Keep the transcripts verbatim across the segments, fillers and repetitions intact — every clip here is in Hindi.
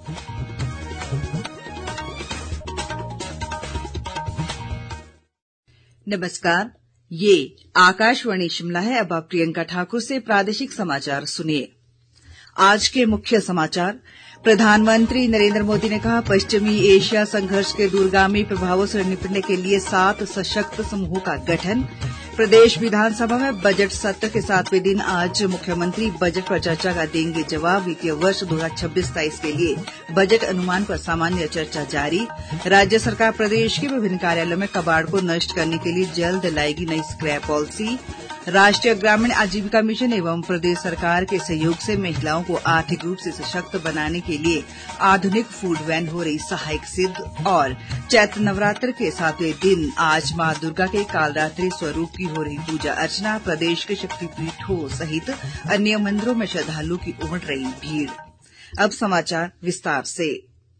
नमस्कार, ये आकाशवाणी शिमला है। अब आप प्रियंका ठाकुर से प्रादेशिक समाचार सुनिए। आज के मुख्य समाचार। प्रधानमंत्री नरेंद्र मोदी ने कहा, पश्चिमी एशिया संघर्ष के दूरगामी प्रभावों से निपटने के लिए सात सशक्त समूहों का गठन। प्रदेश विधानसभा में बजट सत्र के सातवें दिन आज मुख्यमंत्री बजट पर चर्चा का देंगे जवाब। वित्तीय वर्ष दो हजार छब्बीस सत्ताईस के लिए बजट अनुमान पर सामान्य चर्चा जारी। राज्य सरकार प्रदेश के विभिन्न कार्यालयों में कबाड़ को नष्ट करने के लिए जल्द लाएगी नई स्क्रैप पॉलिसी। राष्ट्रीय ग्रामीण आजीविका मिशन एवं प्रदेश सरकार के सहयोग से महिलाओं को आर्थिक रूप से सशक्त बनाने के लिए आधुनिक फूड वैन हो रही सहायक सिद्ध। और चैत्र नवरात्र के सातवें दिन आज मां दुर्गा के कालरात्रि स्वरूप की हो रही पूजा अर्चना। प्रदेश के शक्तिपीठों सहित अन्य मंदिरों में श्रद्धालुओं की उमड़ रही भीड़। अब समाचार विस्तार से।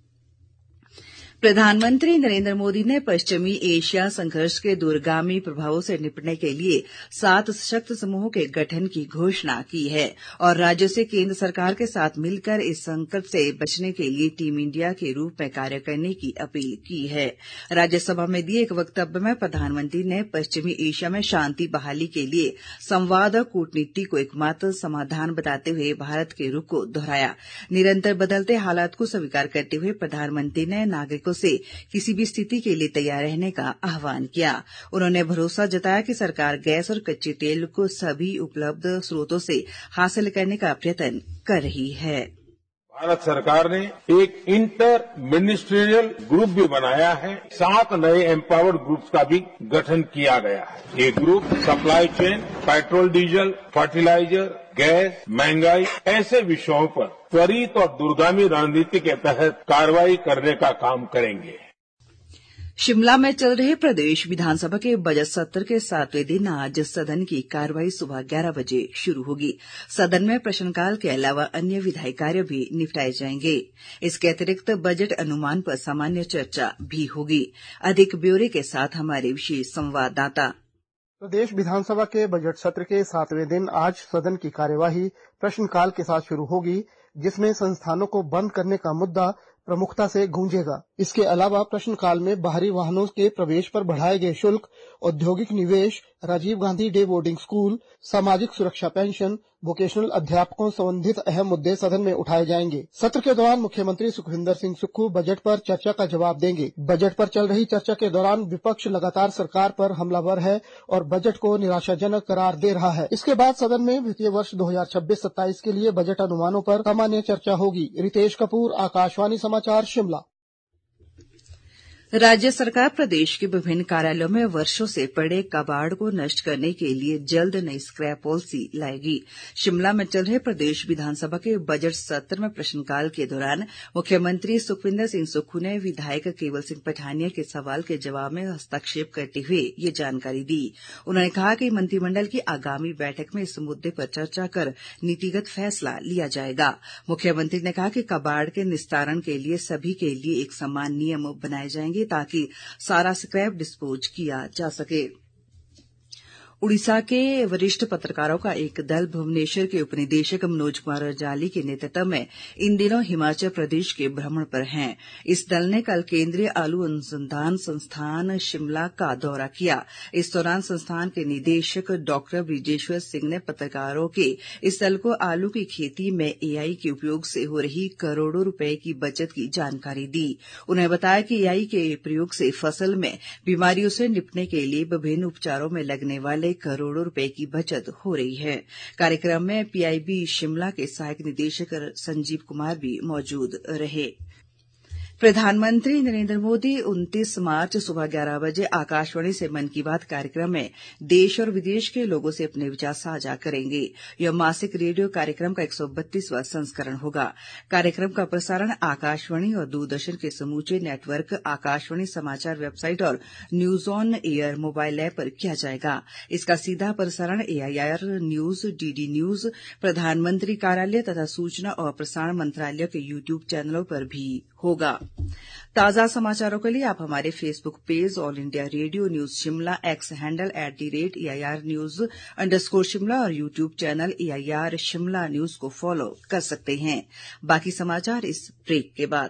प्रधानमंत्री नरेंद्र मोदी ने पश्चिमी एशिया संघर्ष के दूरगामी प्रभावों से निपटने के लिए सात सशक्त समूहों के गठन की घोषणा की है और राज्यों से केंद्र सरकार के साथ मिलकर इस संकट से बचने के लिए टीम इंडिया के रूप में कार्य करने की अपील की है। राज्यसभा में दिए एक वक्तव्य में प्रधानमंत्री ने पश्चिमी एशिया में शांति बहाली के लिए संवाद और कूटनीति को एकमात्र समाधान बताते हुए भारत के रुख को दोहराया। निरंतर बदलते हालात को स्वीकार करते हुए प्रधानमंत्री ने नागरिक से किसी भी स्थिति के लिए तैयार रहने का आह्वान किया। उन्होंने भरोसा जताया कि सरकार गैस और कच्चे तेल को सभी उपलब्ध स्रोतों से हासिल करने का प्रयत्न कर रही है। भारत सरकार ने एक इंटर मिनिस्ट्रियल ग्रुप भी बनाया है। सात नए एम्पावर्ड ग्रुप्स का भी गठन किया गया है। ये group supply chain, petrol diesel, fertiliser, gas, महंगाई ऐसे विषयों पर त्वरित और दूरगामी रणनीति के तहत कार्रवाई करने का काम करेंगे। शिमला में चल रहे प्रदेश विधानसभा के बजट सत्र के सातवें दिन आज सदन की कार्यवाही सुबह ग्यारह बजे शुरू होगी। सदन में प्रश्नकाल के अलावा अन्य विधायी कार्य भी निपटाए जाएंगे। इसके अतिरिक्त बजट अनुमान पर सामान्य चर्चा भी होगी। अधिक ब्यौरे के साथ हमारे विशेष संवाददाता। प्रदेश विधानसभा के बजट सत्र के सातवें दिन आज सदन की कार्यवाही प्रश्नकाल के साथ शुरू होगी, जिसमें संस्थानों को बंद करने का मुद्दा प्रमुखता से गूंजेगा। इसके अलावा प्रश्नकाल में बाहरी वाहनों के प्रवेश पर बढ़ाए गए शुल्क, औद्योगिक निवेश, Rajiv Gandhi day boarding school, सामाजिक सुरक्षा पेंशन, वोकेशनल अध्यापकों संबंधित अहम मुद्दे सदन में उठाए जाएंगे। सत्र के दौरान मुख्यमंत्री सुखविंदर सिंह सुक्खू बजट पर चर्चा का जवाब देंगे। बजट पर चल रही चर्चा के दौरान विपक्ष लगातार सरकार पर हमलावर है और बजट को निराशाजनक करार दे रहा है। इसके बाद सदन में वित्तीय वर्ष दो हजार छब्बीस सत्ताईस के लिए बजट अनुमानों पर सामान्य चर्चा होगी। रितेश कपूर, आकाशवाणी समाचार, शिमला। राज्य सरकार प्रदेश के विभिन्न कार्यालयों में वर्षों से पड़े कबाड़ को नष्ट करने के लिए जल्द नई स्क्रैप पॉलिसी लाएगी। शिमला में चल रहे प्रदेश विधानसभा के बजट सत्र में प्रश्नकाल के दौरान मुख्यमंत्री सुखविंदर सिंह सुक्खू ने विधायक केवल सिंह पठानिया के सवाल के जवाब में हस्तक्षेप करते हुए ये जानकारी दी। उन्होंने कहा कि मंत्रिमंडल की आगामी बैठक में इस मुद्दे पर चर्चा कर नीतिगत फैसला लिया जाएगा। मुख्यमंत्री ने कहा कि कबाड़ के निस्तारण के लिए सभी के लिए एक समान नियम बनाए जाएंगे ताकि सारा स्क्रैप डिस्पोज किया जा सके। उड़ीसा के वरिष्ठ पत्रकारों का एक दल भुवनेश्वर के उपनिदेशक मनोज कुमार रजाली के नेतृत्व में इन दिनों हिमाचल प्रदेश के भ्रमण पर हैं। इस दल ने कल केंद्रीय आलू अनुसंधान संस्थान शिमला का दौरा किया। इस दौरान संस्थान के निदेशक डॉक्टर ब्रिजेश्वर सिंह ने पत्रकारों के इस दल को आलू की खेती में एआई के उपयोग से हो रही करोड़ों रुपए की बचत की जानकारी दी। उन्होंने बताया कि एआई के प्रयोग से फसल में बीमारियों से निपटने के लिए विभिन्न उपचारों में लगने वाले करोड़ों रुपए की बचत हो रही है। कार्यक्रम में पीआईबी शिमला के सहायक निदेशक संजीव कुमार भी मौजूद रहे। प्रधानमंत्री नरेंद्र मोदी उनतीस मार्च सुबह ग्यारह बजे आकाशवाणी से मन की बात कार्यक्रम में देश और विदेश के लोगों से अपने विचार साझा करेंगे। यह मासिक रेडियो कार्यक्रम का एक सौ बत्तीसवां संस्करण होगा। कार्यक्रम का प्रसारण आकाशवाणी और दूरदर्शन के समूचे नेटवर्क, आकाशवाणी समाचार वेबसाइट और news on air mobile app पर किया जाएगा। इसका सीधा प्रसारण एआईआर न्यूज, डीडी न्यूज, प्रधानमंत्री कार्यालय तथा सूचना और प्रसारण मंत्रालय के यूट्यूब चैनलों पर भी होगा। ताजा समाचारों के लिए आप हमारे Facebook page All India Radio news Shimla, X handle at the rate A I R news underscore Shimla और YouTube channel A I R Shimla news को फॉलो कर सकते हैं। बाकी समाचार इस ब्रेक के बाद।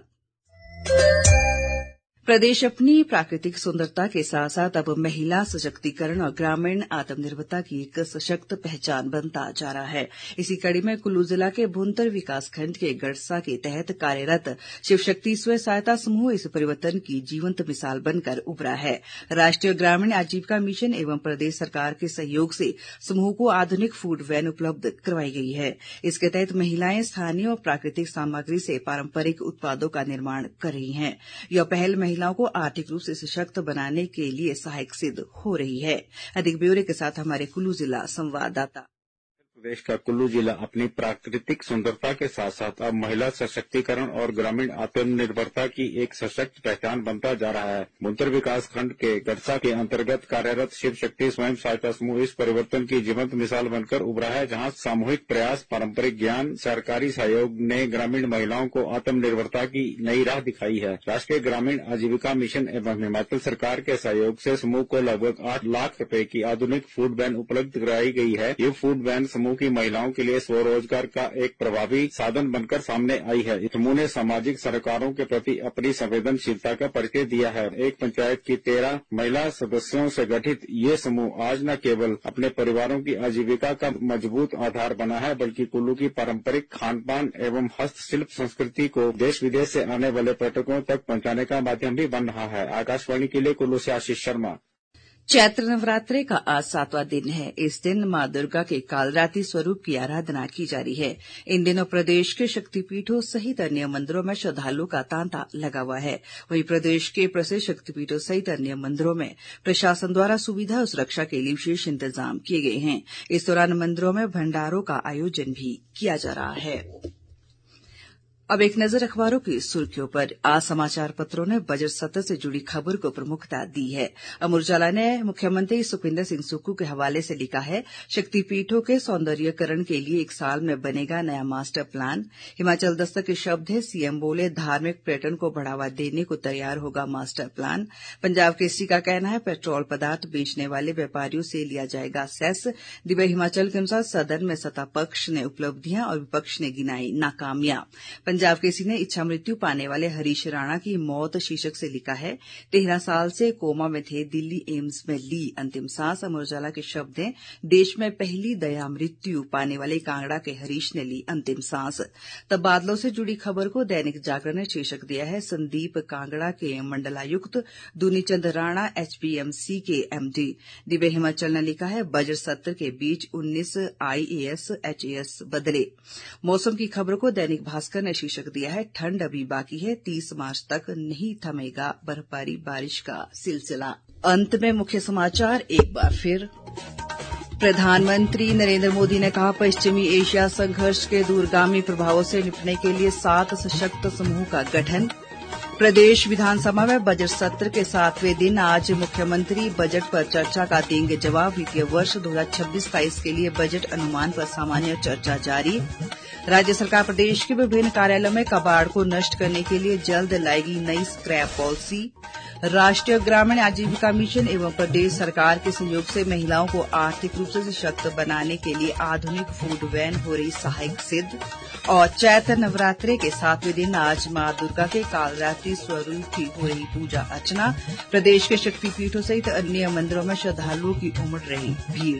प्रदेश अपनी प्राकृतिक सुंदरता के साथ साथ अब महिला सशक्तिकरण और ग्रामीण आत्मनिर्भरता की एक सशक्त पहचान बनता जा रहा है। इसी कड़ी में कुल्लू जिला के भुंतर विकासखंड के गड़सा के तहत कार्यरत शिव शक्ति स्वयं सहायता समूह इस परिवर्तन की जीवंत मिसाल बनकर उभरा है। राष्ट्रीय ग्रामीण आजीविका मिशन एवं प्रदेश सरकार के सहयोग से समूह को आधुनिक फूड वैन उपलब्ध करवाई गई है। इसके तहत महिलाएं स्थानीय और प्राकृतिक सामग्री से पारंपरिक उत्पादों का निर्माण कर रही हैं। यह पहल महिलाओं को आर्थिक रूप से सशक्त बनाने के लिए सहायक सिद्ध हो रही है। अधिक ब्यौरे के साथ हमारे कुल्लू जिला संवाददाता। प्रदेश का कुल्लू जिला अपनी प्राकृतिक सुंदरता के साथ साथ अब महिला सशक्तिकरण और ग्रामीण आत्मनिर्भरता की एक सशक्त पहचान बनता जा रहा है। भुंतर विकास खंड के गड़सा के अंतर्गत कार्यरत शिव शक्ति स्वयं सहायता समूह इस परिवर्तन की जीवंत मिसाल बनकर उभरा है, जहां सामूहिक प्रयास, पारंपरिक ज्ञान, सरकारी सहयोग ने ग्रामीण महिलाओं को आत्मनिर्भरता की नई राह दिखाई है। राष्ट्रीय ग्रामीण आजीविका मिशन एवं हिमाचल सरकार के सहयोग से समूह को लगभग आठ लाख रुपए की आधुनिक फूड वैन उपलब्ध कराई गई है। ये फूड वैन समूह की महिलाओं के लिए स्वरोजगार का एक प्रभावी साधन बनकर सामने आई है। समूह ने सामाजिक सरोकारों के प्रति अपनी संवेदनशीलता का परिचय दिया है। एक पंचायत की तेरह महिला सदस्यों से गठित ये समूह आज न केवल अपने परिवारों की आजीविका का मजबूत आधार बना है, बल्कि कुल्लू की पारंपरिक खान पान एवं हस्तशिल्प संस्कृति को देश विदेश से आने वाले पर्यटकों तक पहुंचाने का माध्यम भी बन रहा है। आकाशवाणी के लिए कुल्लू से आशीष शर्मा। चैत्र नवरात्रे का आज सातवां दिन है। इस दिन मां दुर्गा के कालरात्रि स्वरूप की आराधना की जा रही है। इन दिनों प्रदेश के शक्तिपीठों सहित अन्य मंदिरों में श्रद्धालुओं का तांता लगा हुआ है। वहीं प्रदेश के प्रसिद्ध शक्तिपीठों सहित अन्य मंदिरों में प्रशासन द्वारा सुविधा और सुरक्षा के लिए विशेष इंतजाम किए गए हैं। इस दौरान मंदिरों में भंडारों का आयोजन भी किया जा रहा है। अब एक नजर अखबारों की सुर्खियों पर। आज समाचार पत्रों ने बजट सत्र से जुड़ी खबर को प्रमुखता दी है। अमर उजाला ने मुख्यमंत्री सुखविंदर सिंह सुक्खू के हवाले से लिखा है, शक्तिपीठों के सौंदर्यीकरण के लिए एक साल में बनेगा नया मास्टर प्लान। हिमाचल दस्तक के शब्द है, सीएम बोले धार्मिक पर्यटन को बढ़ावा देने को तैयार होगा मास्टर प्लान। पंजाब केसरी का कहना है, पेट्रोल पदार्थ बेचने वाले व्यापारियों से लिया जाएगा सेस। दिव्य हिमाचल के अनुसार सदन में सत्ता पक्ष ने उपलब्धियां और विपक्ष ने गिनाई नाकामियां। पंजाब केसरी ने इच्छा मृत्यु पाने वाले हरीश राणा की मौत शीर्षक से लिखा है, तेरह साल से कोमा में थे, दिल्ली एम्स में ली अंतिम सांस। अमर उजाला के शब्द हैं, देश में पहली दया मृत्यु पाने वाले कांगड़ा के हरीश ने ली अंतिम सांस। तबादलों से जुड़ी खबर को दैनिक जागरण ने शीर्षक दिया है, संदीप कांगड़ा के मंडलायुक्त, दुनीचंद राणा एचपीएमसी के एमडी। दिव्य हिमाचल ने लिखा है, बजट सत्र के बीच उन्नीस आईएएस एचएएस बदले। मौसम की खबर को दैनिक भास्कर ने शीर्षक दिया है, ठंड अभी बाकी है, तीस मार्च तक नहीं थमेगा बर्फबारी बारिश का सिलसिला। अंत में मुख्य समाचार एक बार फिर। प्रधानमंत्री नरेंद्र मोदी ने कहा, पश्चिमी एशिया संघर्ष के दूरगामी प्रभावों से निपटने के लिए सात सशक्त समूह का गठन। प्रदेश विधानसभा में बजट सत्र के सातवें दिन आज मुख्यमंत्री बजट पर चर्चा का देंगे जवाब। वित्तीय वर्ष दो हजार छब्बीस सत्ताईस के लिए बजट अनुमान पर सामान्य चर्चा जारी। राज्य सरकार प्रदेश के विभिन्न कार्यालयों में कबाड़ को नष्ट करने के लिए जल्द लाएगी नई स्क्रैप पॉलिसी। राष्ट्रीय ग्रामीण आजीविका मिशन एवं प्रदेश सरकार के सहयोग से महिलाओं को आर्थिक रूप से सशक्त बनाने के लिए आधुनिक फूड वैन हो रही सहायक सिद्ध। और चैत्र नवरात्रे के सातवें दिन आज मां दुर्गा के कालरात्रि स्वरूप की हो रही पूजा अर्चना। प्रदेश के शक्तिपीठों सहित अन्य मंदिरों में श्रद्धालुओं की उमड़ रही भीड़।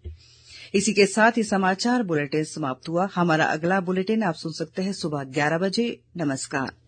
इसी के साथ ही समाचार बुलेटिन समाप्त हुआ। हमारा अगला बुलेटिन आप सुन सकते हैं सुबह ग्यारह बजे। नमस्कार।